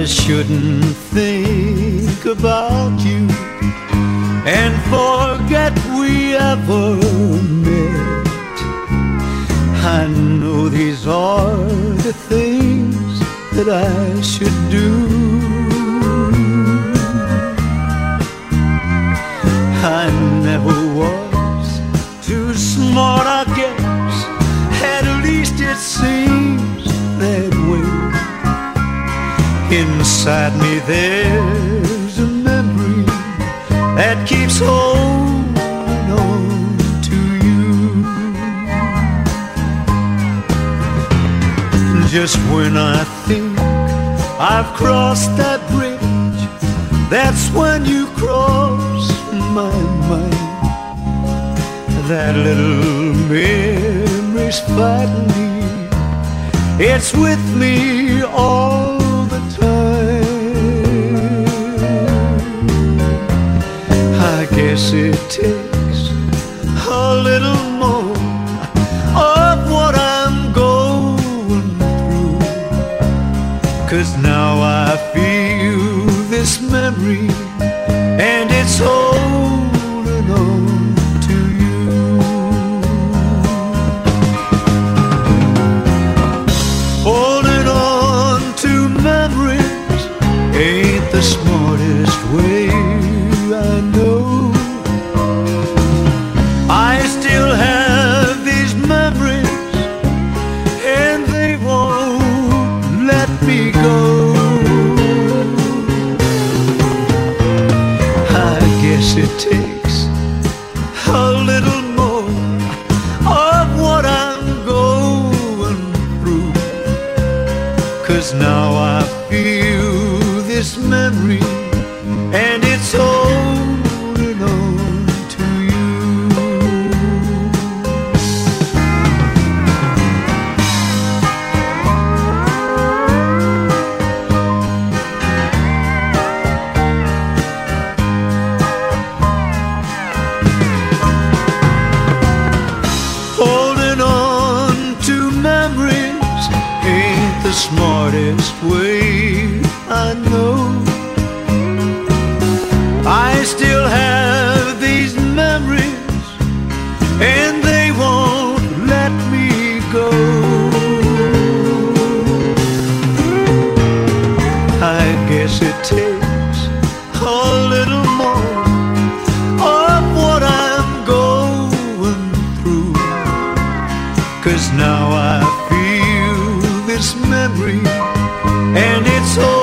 shouldn't think about you and forget we ever met. I know these are the things that I should do. I never was too smart, I guess. At least it seems that way. Inside me there's a memory that keeps holding on to you. Just when I think I've crossed that bridge, that's when you cross my mind. That little memory's fighting me, it's with me all the time. I guess it takes a little more of what I'm going through, 'cause now I feel this memory and it's holding on to you. Holding on to memories ain't the smartest way, I know. I still have these memories and they won't let me go. I guess it takes a little more of what I'm going through, 'cause now I feel this memory and it's holding on to you. Holding on to memories ain't the smartest way, I know. I still have these memories and they won't let me go. I guess it takes a little more of what I'm going through, 'cause now I feel this memory and it's all